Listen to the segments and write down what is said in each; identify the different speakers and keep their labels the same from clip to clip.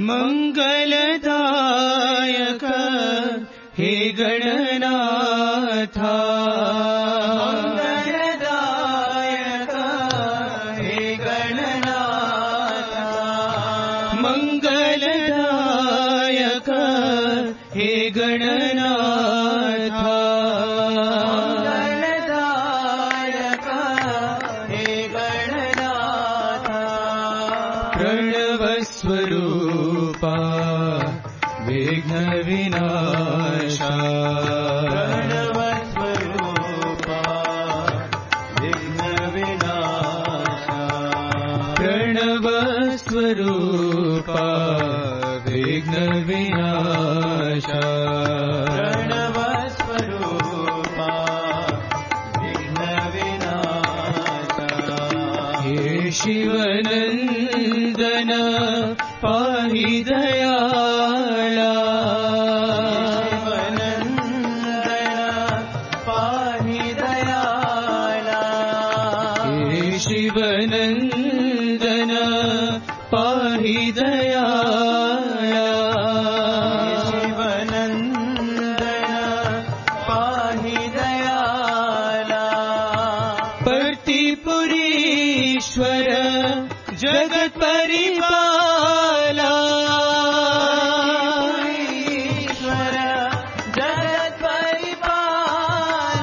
Speaker 1: ಮಂಗಲದಾಯಕ ಹೇ ಗಣನಾಥ, ಮಂಗಲದಾಯಕ ಹೇ ಗಣನಾಥ, ಮಂಗಲದಾಯಕ ಹೇ ಗಣನಾಥ, ಮಂಗಲದಾಯಕ ಹೇ ಗಣನಾಥ, ಪ್ರಣವ ಸ್ವರೂಪ ವಿಘ್ನ ವಿನಾಶ, ಪ್ರಣವ ಸ್ವರೂಪ ವಿಘ್ನ ವಿನಾಶ, ಪ್ರಣವ ಸ್ವರೂಪ ವಿಘ್ನ ವಿನಾಶ, ಪ್ರಣವ ಸ್ವರೂಪ ವಿಘ್ನ ವಿನಾಶ, ಹೇ ಶಿವನಂದನ ಪಾಹಿ ದಯಾಳ, ಶಿವನಂದನ ಪಾಹಿ ದಯಾಳ, ಹೇ ಶಿವನಂದನ ಪಾಹಿ ದಯಾಳ, ಶಿವನಂದನ ಪಾಹಿ ದಯಾಳ, ಪರ್ತಿಪುರೀಶ್ವರ ಜಗತ್ ಪರಿಪಾಲ, ಈಶ್ವರ ಜಗತ್ ಪರಿಪಾಲ,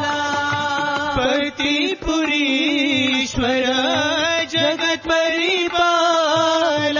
Speaker 1: ಪರ್ತಿಪುರೀಶ್ವರ ಜಗತ್ ಪರಿಪಾಲ,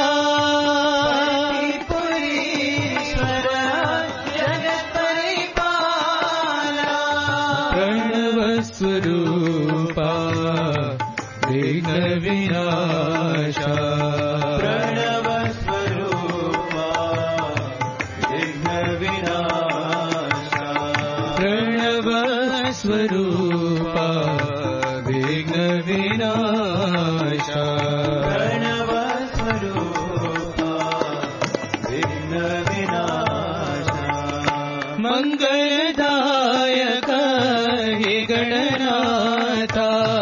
Speaker 1: ಪರ್ತಿಪುರೀಶ್ವರ ಜಗತ್ ಪರಿಪಾಲ, ಪ್ರಣವ ಸ್ವರೂಪ ವಿಘ್ನ ವಿನಾಶ, ಪ್ರಣವ ಸ್ವರೂಪ ವಿಘ್ನ ವಿನಾಶ, ಪ್ರಣವ ಸ್ವರೂಪ ವಿಘ್ನ ವಿನಾಶ, ಪ್ರಣವ ಸ್ವರೂಪ ವಿಘ್ನ ವಿನಾಶ, ಮಂಗಲದಾಯಕ ಹೇ ಗಣನಾಥ,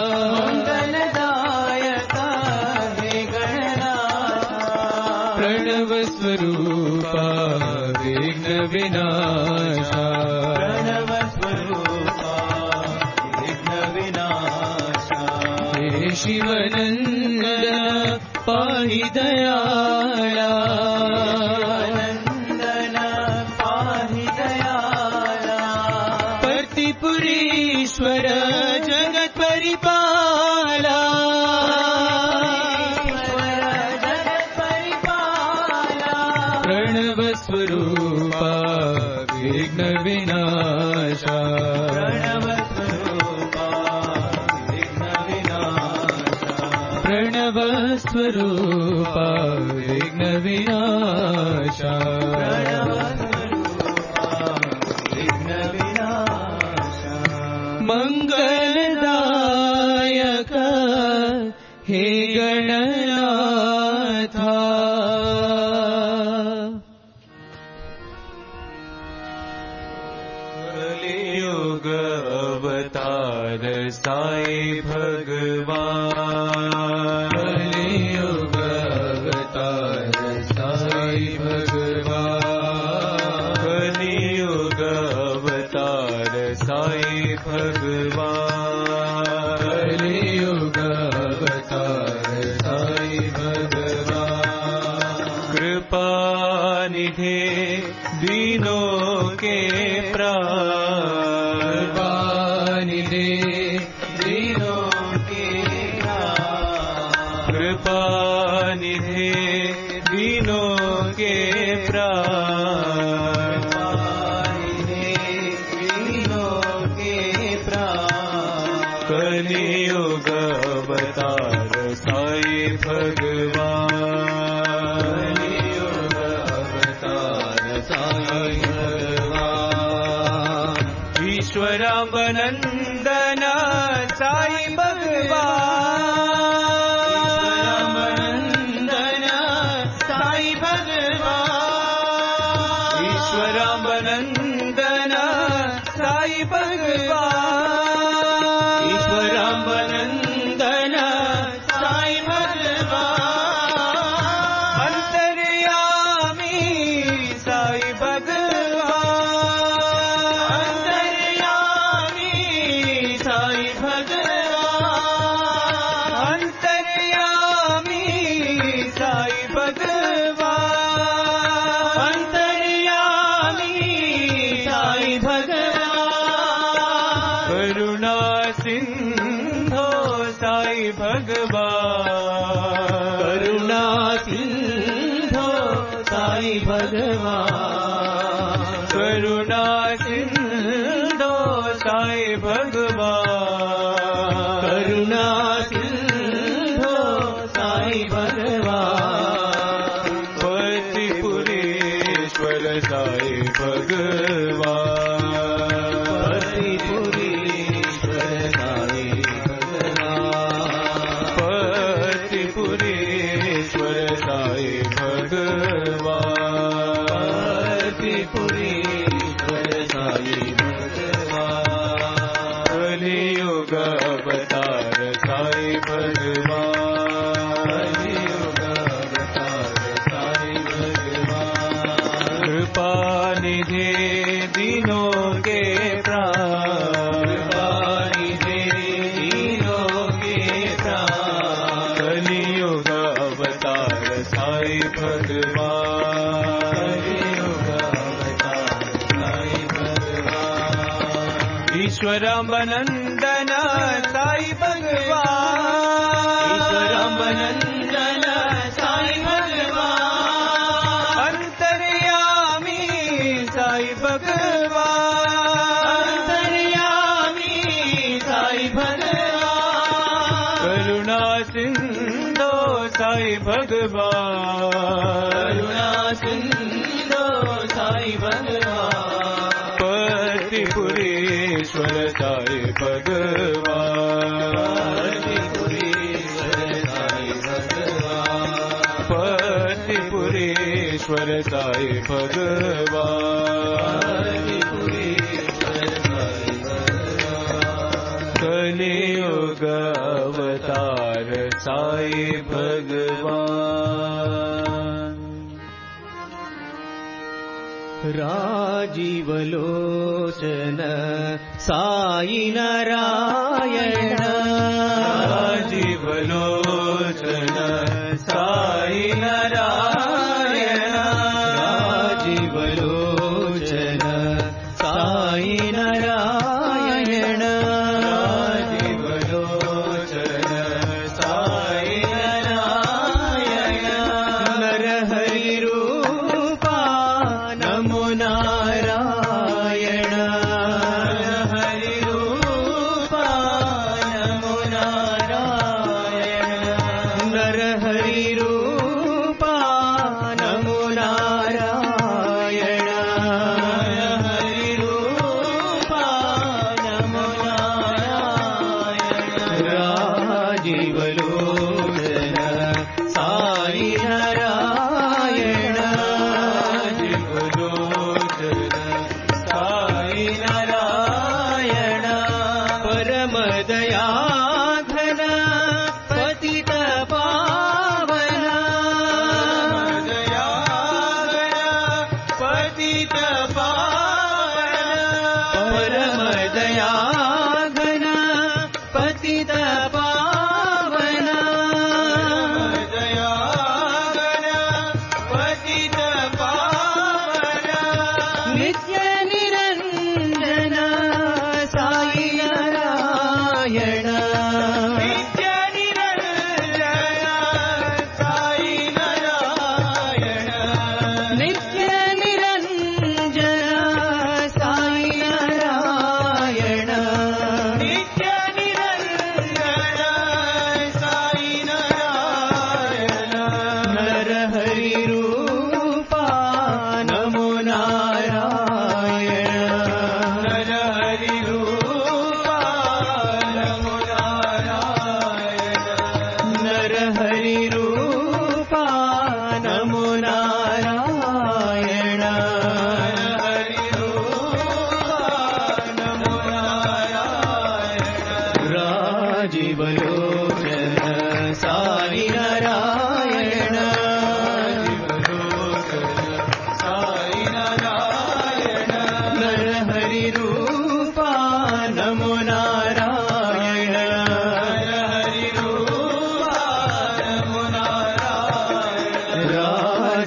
Speaker 1: ಮಂಗಲದಾಯಕ ಹೇ ಗಣನಾಥ, ಪ್ರಣವ ಸ್ವರೂಪ ವಿಘ್ನ ವಿನಾಶ, ಪ್ರಣವ ಸ್ವರೂಪ ವಿಘ್ನ ವಿನಾಶ, ಹೇ ಶಿವನಂದನ ಪಾಹಿ ದಯಾಳ, ಶಿವನಂದನ ಪಾಹಿ ದಯಾಳ, ಪರ್ತಿಪುರೀಶ್ವರ ಜಗತ್ ಪರಿಪಾಲ, ಜಗತ್ ಪರಿಪಾಲ, ಪ್ರಣವ ಸ್ವರೂಪ ವಿಘ್ನ ವಿನಾಶ, ಪ್ರಣವ ಸ್ವರೂಪ ವಿಘ್ನ ವಿನಾಶ, ಪ್ರಣವ ಸ್ವರೂಪ ವಿಘ್ನ ವಿನಾಶ, ಪ್ರಣವ ಸ್ವರೂಪ ವಿಘ್ನ ವಿನಾಶ, ಮಂಗಲದಾಯಕ ಹೇ ಗಣನಾಥ, ಕಲಿಯುಗ ಅವತಾರ ಸಾಯಿ ಭಗವಾನ್, ಕಲಿಯುಗ ಅವತಾರ ಸಾಯಿ ಭಗವಾನ್, ಕಲಿಯುಗ ಅವತಾರ ಸಾಯಿ ಭಗವಾನ್, ಕಲಿಯುಗ ಅವತಾರ ಸಾಯಿ ಭಗವಾನ್, कृपा निधे दीनों के प्राण, कृपा निधे दीनों के प्राण, कृपा निधे दीनों के प्राण, कृपा निधे दीनों के प्राण, कलियुग अवतार साई भगवान, कलियुग अवतार साई भगवान, ईश्वरांबनंदन साई भगवान, साई भगवान, ईश्वरांबनंदन साई भगवान, ईश्वरांबनंदन साई भगवान, अंतर्यामी भगवान अंतर्यामी साई भगवान करुणा सिंधो साई भगवान करुणा सिंधो साई भगवान करुणा सिंधो साई भगवान करुणा सिंधो साई भगवान पतिपुरेश्वर साई भगवान पतिपुरेश्वर साई भगवान पतिपुरेश्वर साई भगवान पतिपुरेश्वर साई भगवान कलियुग अवतार साई भगवान कलियुग अवतार साई भगवान कृपा निधि दीनों के प्राण कृपा निधि दीनों के प्राण कलियुग अवतार साई भगवान कलियुग अवतार साई भगवान ईश्वराम्बनंदन साई भगवान ईश्वराम्बनंदन साई भगवान अंतर्यामी साई भगवान अंतर्यामी साई भगवान करुणा सिंधो साई भगवान करुणा सिंधो साई भगवान पतिपुरेश्वर साई भगवान पतिपुरेश्वर साई भगवान कलियुग अवतार साई भगवान राजीवलोचन साई नारायण राजीवलोचन साई नारायण राजीवलोचन साई नारायण राजीवलोचन साई नारायण नरहरि रूपा नमो नारायण हरि रूपा नमो नारायण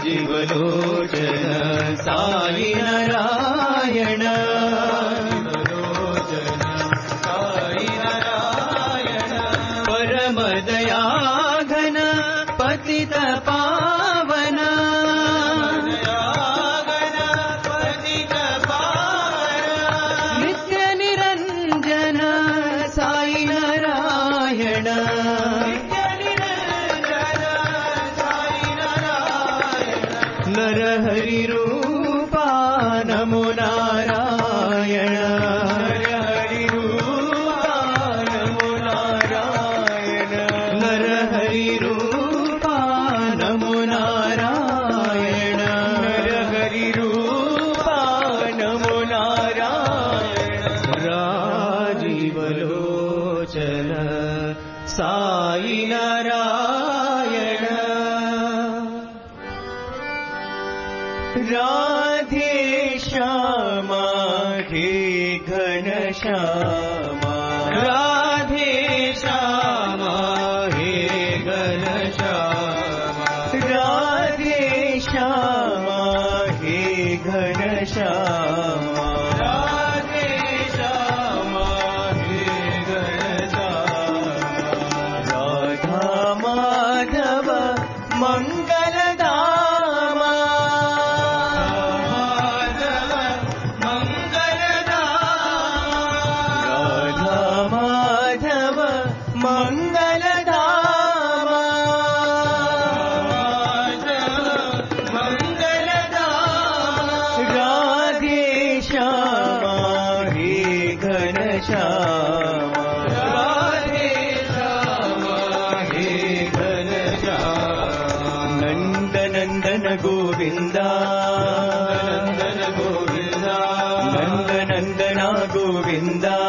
Speaker 1: राजीवलोचन साई नारायण साई नारायण परम दयाघन पतित पावन पतित पावन नित्य निरंजन साई नारायण नरहरि रूपा नमो नारायण नरहरि रूपा नमो नारायण नरहरि रूपा नमो नारायण नरहरि रूपा नमो नारायण राजीवलोचन साई नारायण राधे श्यामा हे घनश्यामा राधे श्यामा हे घनश्यामा राधे श्यामा हे घनश्यामा राधे श्यामा हे घनश्यामा राधा माधव मंगलधामा नंदनंदन गोविंदा नंदन गोविंदा नंदनंदना गोविंदा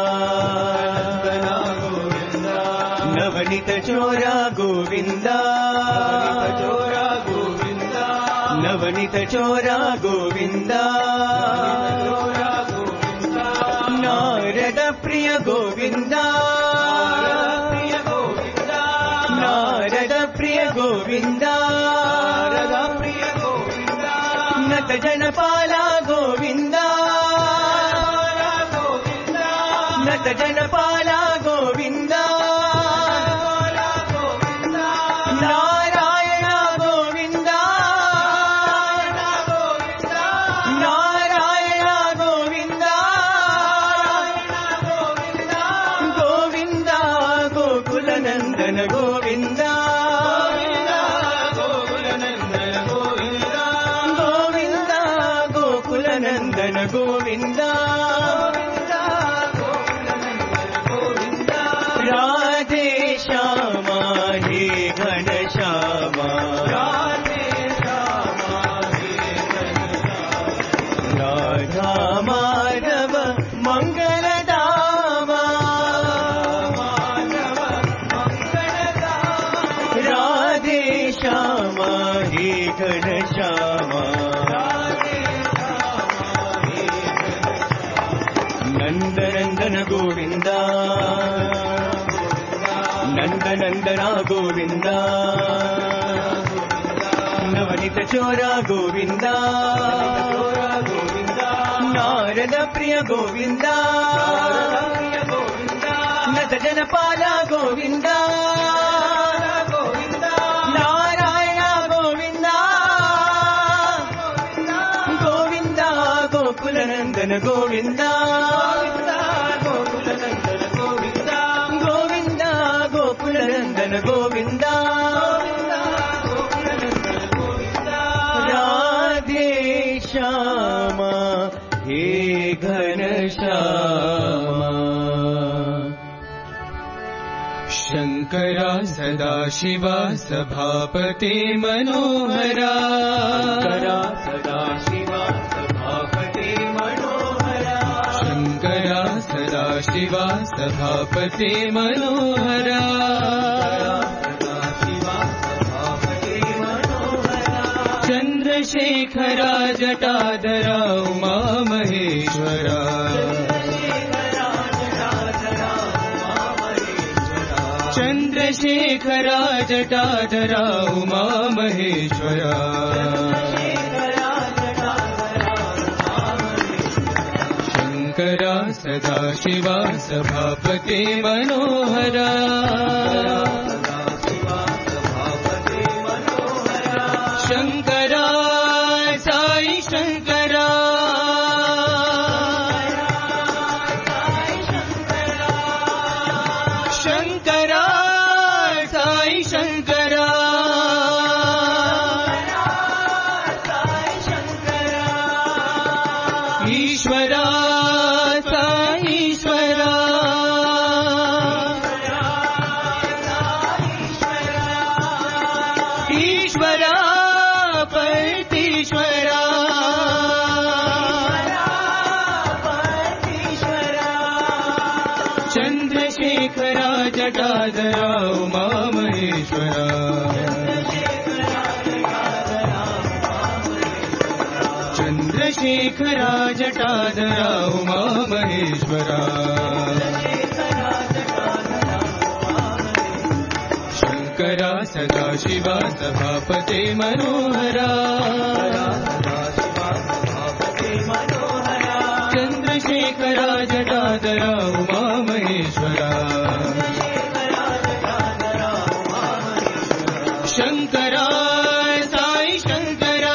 Speaker 1: गोविंदा नवनीत चोरा गोविंदा चोरा गोविंदा नवनीत चोरा गोविंदा चोरा गोविंदा नारद प्रिय गोविंदा प्रिय गोविंदा नारद प्रिय गोविंदा नारद प्रिय गोविंदा नत जनपाला गोविंदा गोविंदा नत जनपाला गोविंदा नारायण गोविंदा नारायण गोविंदा गोविंदा गोकुल नंदन गोविंदा नंदन गोविंदा राधे श्यामा हे घनश्यामा राधे श्यामा हे घनश्यामा राधा माधव मंगलधामा माधव मंगलधामा राधे श्यामा हे घनश्यामा नंदनंदन गोविंदा नंदनंदना गोविंदा नवनीत चोरा गोविंदा नारद प्रिय गोविंदा नत जनपाला गोविंदा नारायण गोविंदा गोविंदा गोकुल नंदन गोविंदा नंदन गोविंदा राधे श्यामा हे घनश्यामा शंकरा सदा शिवा सभापते मनोहरा शंकरा सदा शिवा सभापते मनोहरा शंकरा सदा शिवा सभापते मनोहरा चंद्रशेखरा जटाधरा उमा महेश्वरा चंद्रशेखरा जटाधरा उमा महेश्वरा सदाशिवा सभापते मनोहरा शंकरा साई शंकरा शंकरा साई शंकरा ईश्वरा साई ईश्वरा ईश्वरा परतीश्वरा चंद्रशेखरा जटाधरा उमा महेश्वरा चंद्रशेखरा जटाधरा उमा महेश्वरा शंकरा सदाशिवा सभापते मनोहरा चंद्रशेखरा जटाधरा उमा महेश्वरा शंकरा साई शंकरा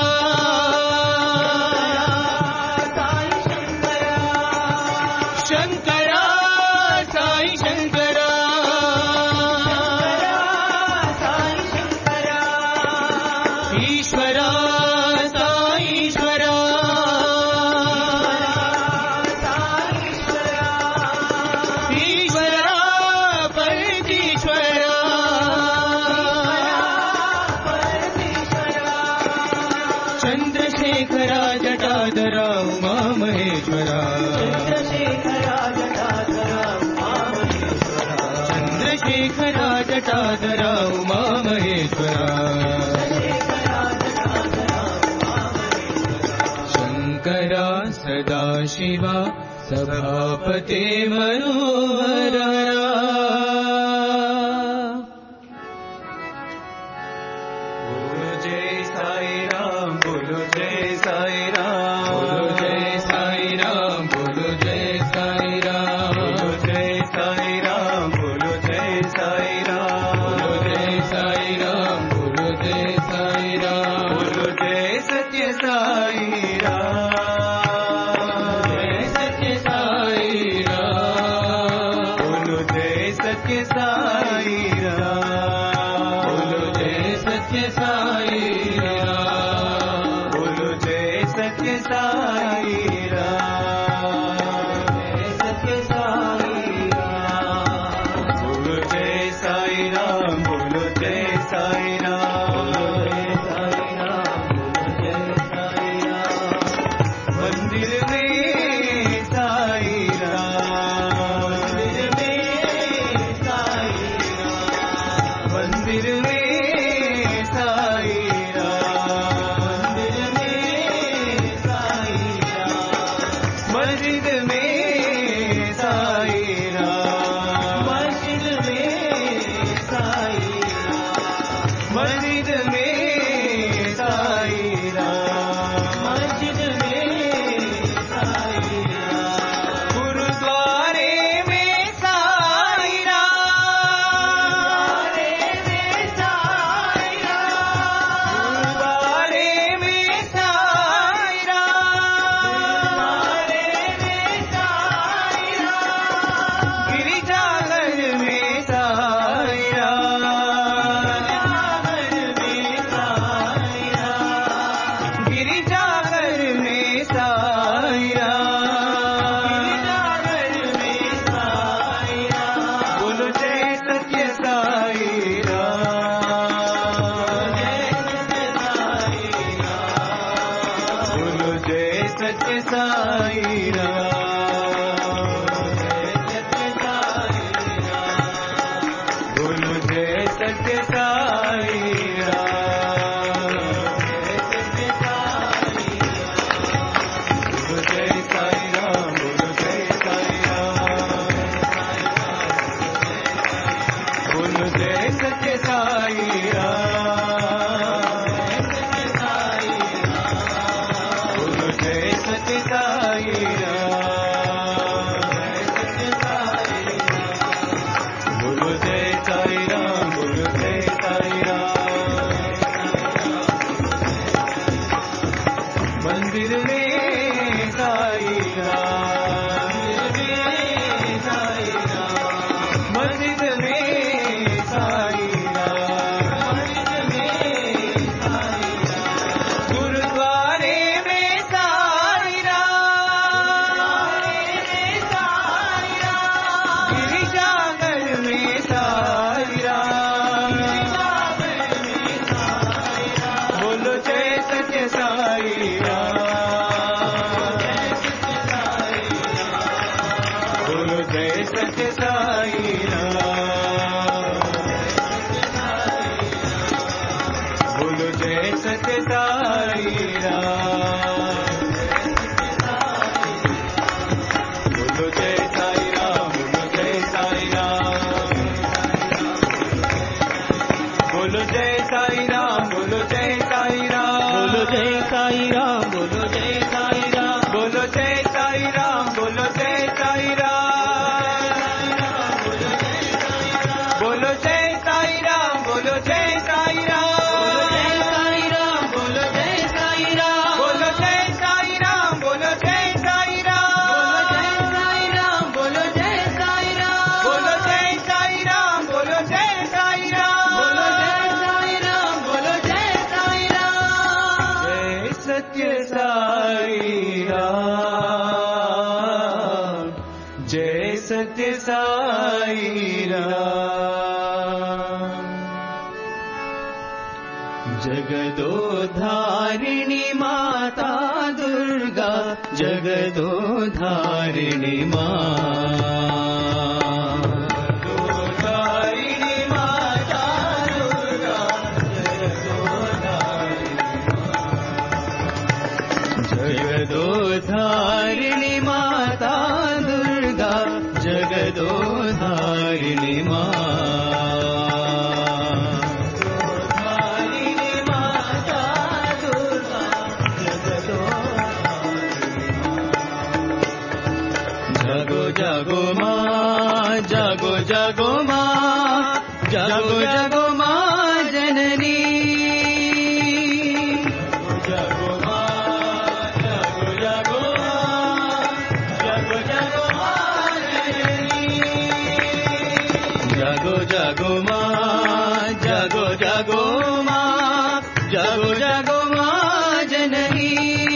Speaker 1: शंकरा साई शंकरा ईश्वरा साई ईश्वरा ईश्वरा परतीश्वरा चंद्रशेखरा जटाधरा उमा महेश्वरा चंद्रशेखरा जटाधरा उमा महेश्वरा शंकरा सदाशिवा सभापते मनोहरा बोलो जय साई राम बोलो जय साई राम बोलो जय साई राम बोलो जय साई राम बोलो जय साई राम बोलो जय साई राम बोलो जय साई राम बोलो जय साई राम बोलो जय सत्य साई राम जय सत्य साई राम बोलो जय सत्य साई राम बोलो जय सत्य साई राम बोलो जय सत्य साई राम जय सत्य साई राम बोलो जय साई राम बोलो जय साई राम बोलो जय साई राम मंदिर में साई राम मंदिर में साई राम मस्जिद में साई राम मस्जिद में साई राम मस्जिद में साई राम मस्जिद में साई राम गुरुद्वारे में साई राम गुरुद्वारे में साई राम गिरिजाघर में साई राम गिरिजाघर में साई राम बोलो जय सत्य साई राम बोलो जय सत्य साई राम बोलो जय सत्य साई राम बोलो जय साई राम बोलो जय साई राम बोलो जय सत्य साई राम बोलो जय सत्य साई सत्य साई राम। बोलो जय साई राम, बोलो जय साई राम। बोलो जय साई राम, बोलो जय साई राम। बोलो जय साई राम, बोलो जय साई राम। बोलो जय साई राम, बोलो जय साई राम। बोलो जय साई राम, बोलो जय साई राम। बोलो जय साई राम, बोलो जय साई राम। बोलो जय साई राम, बोलो जय साई राम। बोलो जय साई राम, बोलो जय साई राम। बोलो जय साई राम, बोलो जय साई राम। जय सत्य साई राम, जय सत्य साई राम। जगदोधारिणी माता दुर्गा, जगदोधारिणी माँ। जगदोधारिणी माता दुर्गा, जगदोधारिणी माता दुर्गा, जगदोधारिणी माँ। जागो माँ, जागो जागो माँ, जागो जागो माँ जननी। जागो माँ, जागो जागो माँ, जागो जागो माँ जननी। जागो जागो माँ, जागो जागो माँ, जागो जागो माँ जननी।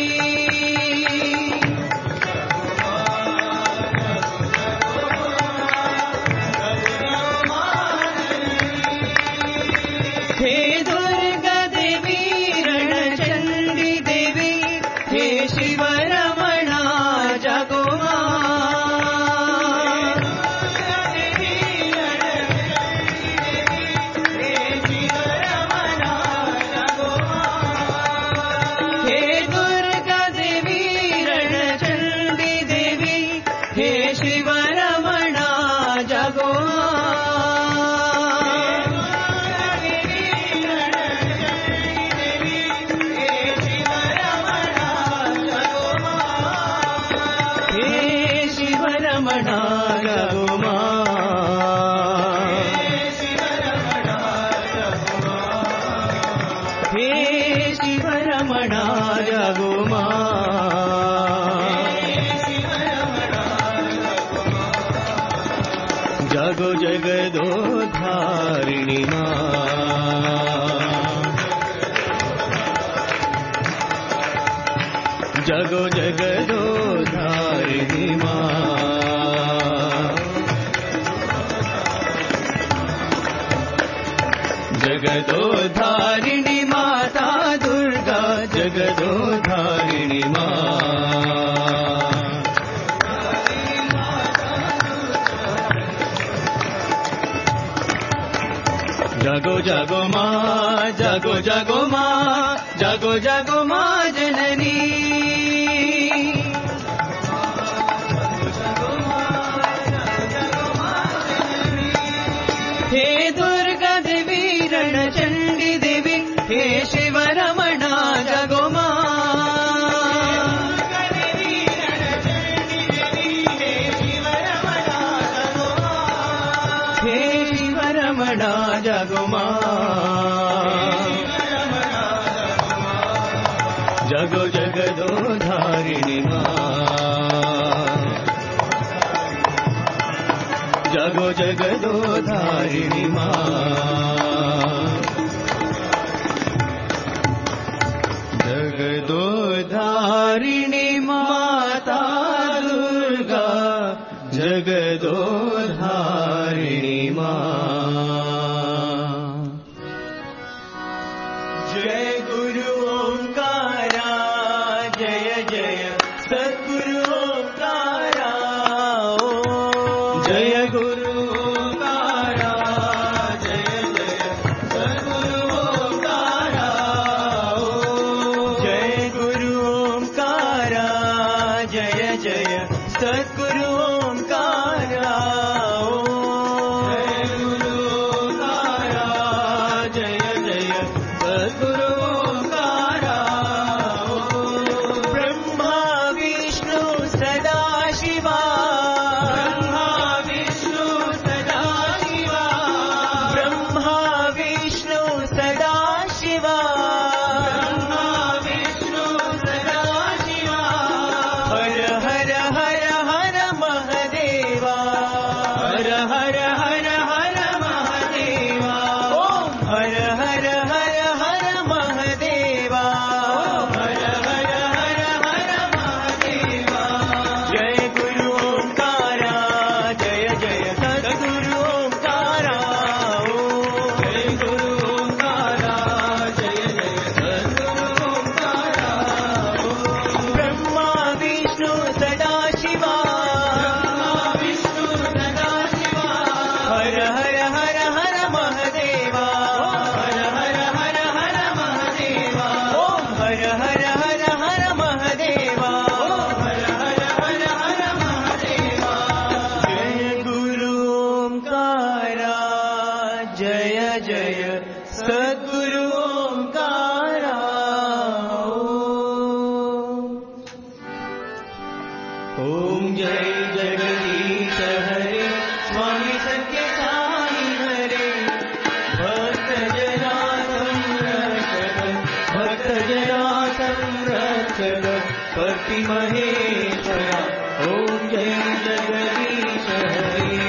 Speaker 1: जागो जगदोधारिणी माँ, जागो जगदोधारिणी माँ। जगदोधारिणी माता दुर्गा, जगदोधारिणी माँ। जागो जागो माँ, जागो जागो माँ, जागो जागो माँ जननी। हे दुर्गा देवी रणचंडी देवी, हे शिव रमणा जागो माँ। हे शिव रमणा जागो माँ। जागो जगदोधारिणी माँ, जागो जगदोधारिणी माँ। जगदोधारिणी माता दुर्गा, जगदोधारिणी माँ। जय गुरु ओंकारा, जय जय सद्गुरु ओंकारा जय गुरु ओंकारा जय जय सद्गुरु ओंकारा ब्रह्मा विष्णु सदा शिवा ब्रह्मा विष्णु सदा शिवा ब्रह्मा विष्णु सदा शिवा ब्रह्मा विष्णु सदा शिवा हर हर हर हर महादेवा हर हर हर हर महादेवा ओम हर हर हर हर महादेवा हर हर हर हर महादेवा जय गुरु ओंकारा जय जय सद्गुरु ओंकारा जय गुरु ओंकारा जय जय सद्गुरु ओंकारा ब्रह्मा विष्णु सदा शिवा ब्रह्मा विष्णु सदा शिवा हर हर हर हर महादेवा हर हर हर हर महादेवा ओम हर हर हर हर महादेवा हर हर हर हर महादेवा जय गुरु ओंकारा जय जय सद्गुरु ओंकारा ओम जय जगदीश हरे स्वामी सत्य साई हरे भक्त जना संरक्षक पति महेश्वरा ओम जय जगदीश हरे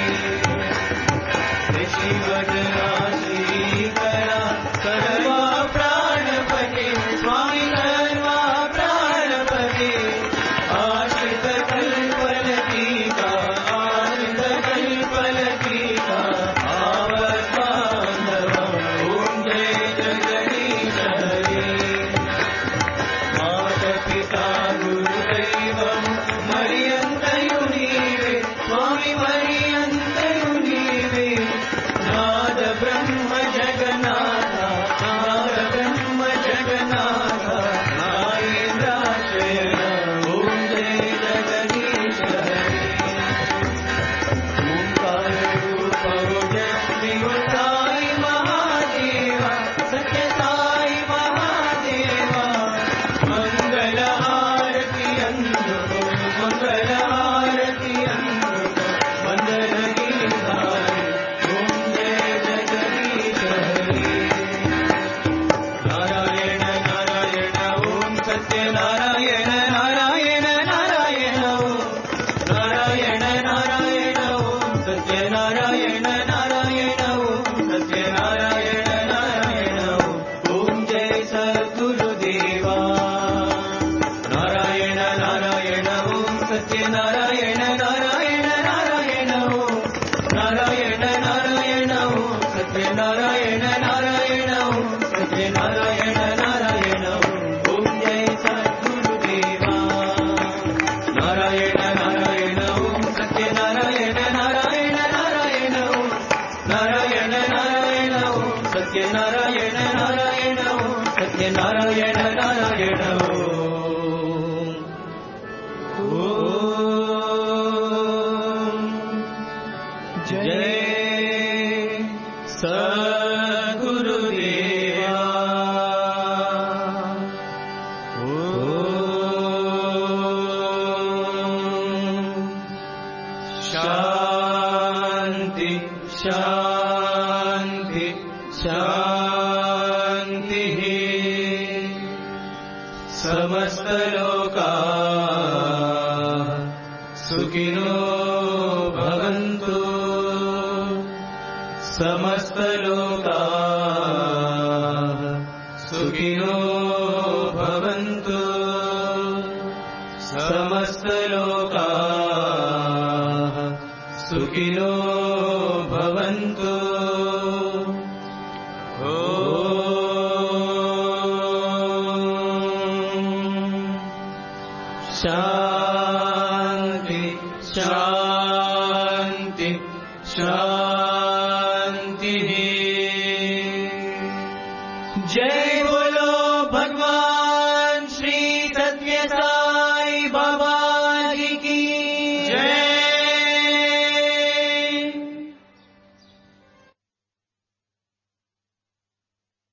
Speaker 1: शिवजना श्रीकरा सर्वा प्राणपते स्वामी सर्वा प्राणपते आश्रित कल्पलतीका आश्रित कल्पलतीका आवद्बान्धवा ओम जय जगदीश हरे मातपिता गुरुदैवं मर्यन्तयु नीवे स्वामी मर्यन्तयु नीवे नाद ब्रह्म जगन्नाथ नाद ब्रह्म जगन्नाथ नागेन्द्राश्रय ओम जय जगदीश हरे ओंकार रूप श्री साई महादेवा सत्य साई महादेवा मंगल आरती अंधको मंगल आरती अंधको मंगल गीतारे ओम जय जगदीश हरे नारायण नारायण ओम सत्य नारायण नारायण नारायण ओम नारायण नारायण ओम सत्य नारायण नारायण ओम सत्य नारायण नारायण ओम जय सद्गुरुदेवा नारायण नारायण ओम सत्य नारायण नारायण नारायण ओम नारायण नारायण ओम सत्य नारायण नारायण ओम सत्य नारायण नारायण ओम जय सद्गुरुदेवा नारायण नारायण ओम सत्य नारायण नारायण नारायण ओम नारायण नारायण ओम सत्य नारायण नारायण ओम सत्य नारायण नारायण ओम जय सद्गुरुदेवा शांति शांति शांति समस्त लोका सुखिनो भवन्तु समस्त लोका सुखिनो भवन्तु समस्त लोका सुखिनो भवन्तु शांति शांति शांति जय बोलो